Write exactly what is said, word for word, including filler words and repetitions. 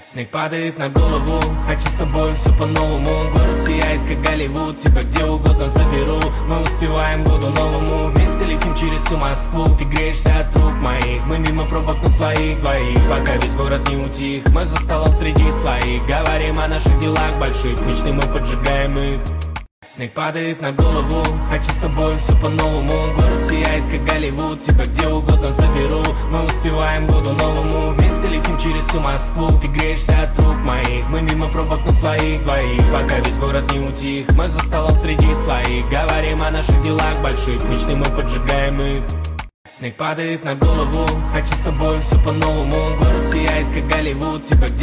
Снег падает на голову, хочу с тобой все по-новому. Город сияет, как Голливуд, тебя где угодно заберу. Мы успеваем году новому, вместе летим через всю Москву. Ты греешься от рук моих, мы мимо пробок на своих двоих. Пока весь город не утих, мы за столом среди своих. Говорим о наших делах больших, мечты мы поджигаем их. Снег падает на голову, хочу с тобой все по-новому. Город сияет, как Голливуд, тебя где угодно заберу. Мы успеваем году новому, вместе летим через всю Москву. Ты греешься от рук моих, мы мимо пробок на своих двоих. Пока весь город не утих, мы за столом среди своих. Говорим о наших делах больших, мечты мы поджигаем их. Снег падает на голову, хочу с тобой все по-новому. Город сияет, как Голливуд, тебя где